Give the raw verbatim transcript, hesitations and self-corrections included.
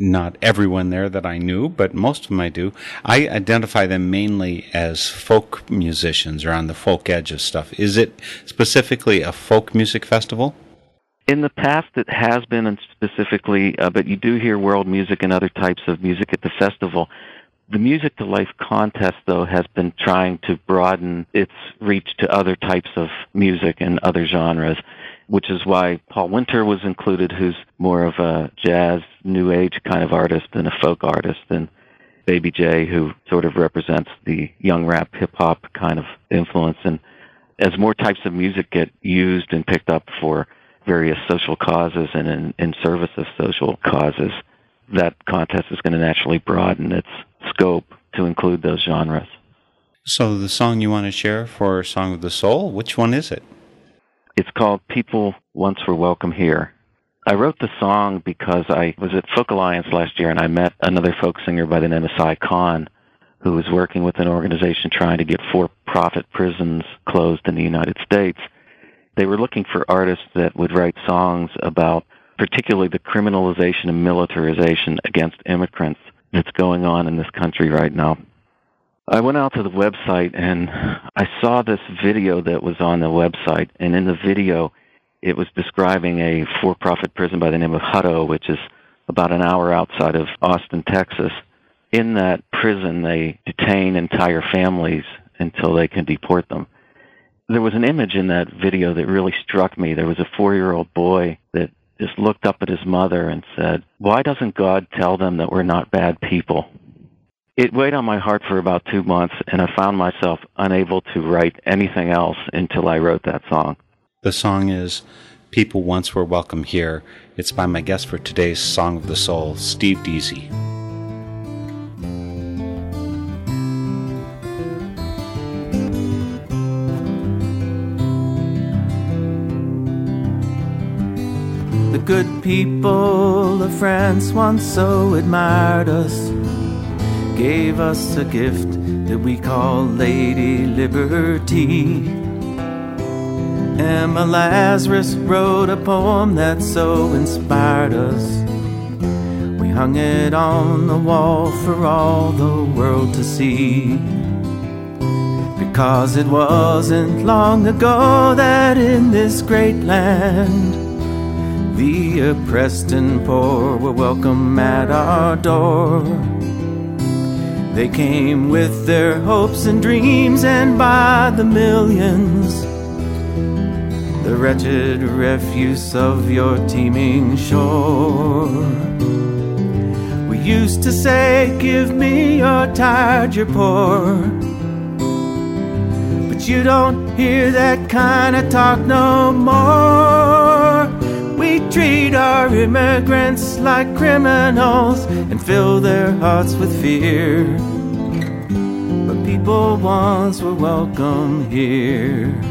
not everyone there that I knew, but most of them I do. I identify them mainly as folk musicians or on the folk edge of stuff. Is it specifically a folk music festival? In the past, it has been, and specifically, uh, but you do hear world music and other types of music at the festival. The Music to Life contest, though, has been trying to broaden its reach to other types of music and other genres, which is why Paul Winter was included, who's more of a jazz, new age kind of artist than a folk artist, and Baby J, who sort of represents the young rap hip-hop kind of influence. And as more types of music get used and picked up for various social causes and in, in service of social causes, that contest is going to naturally broaden its scope to include those genres. So the song you want to share for Song of the Soul, which one is it? It's called People Once Were Welcome Here. I wrote the song because I was at Folk Alliance last year and I met another folk singer by the name of Cy Khan, who was working with an organization trying to get for-profit prisons closed in the United States. They were looking for artists that would write songs about particularly the criminalization and militarization against immigrants that's going on in this country right now. I went out to the website and I saw this video that was on the website, and in the video it was describing a for-profit prison by the name of Hutto, which is about an hour outside of Austin, Texas. In that prison, they detain entire families until they can deport them. There was an image in that video that really struck me. There was a four-year-old boy that just looked up at his mother and said, "Why doesn't God tell them that we're not bad people?" It weighed on my heart for about two months, and I found myself unable to write anything else until I wrote that song. The song is People Once Were Welcome Here. It's by my guest for today's Song of the Soul, Steve Deasy. The good people of France once so admired us, gave us a gift that we call Lady Liberty. Emma Lazarus wrote a poem that so inspired us. We hung it on the wall for all the world to see. Because it wasn't long ago that in this great land the oppressed and poor were welcome at our door. They came with their hopes and dreams, and by the millions, the wretched refuse of your teeming shore. We used to say, give me your tired, you're poor. But you don't hear that kind of talk no more. We treat our immigrants like criminals and fill their hearts with fear. But people once were welcome here.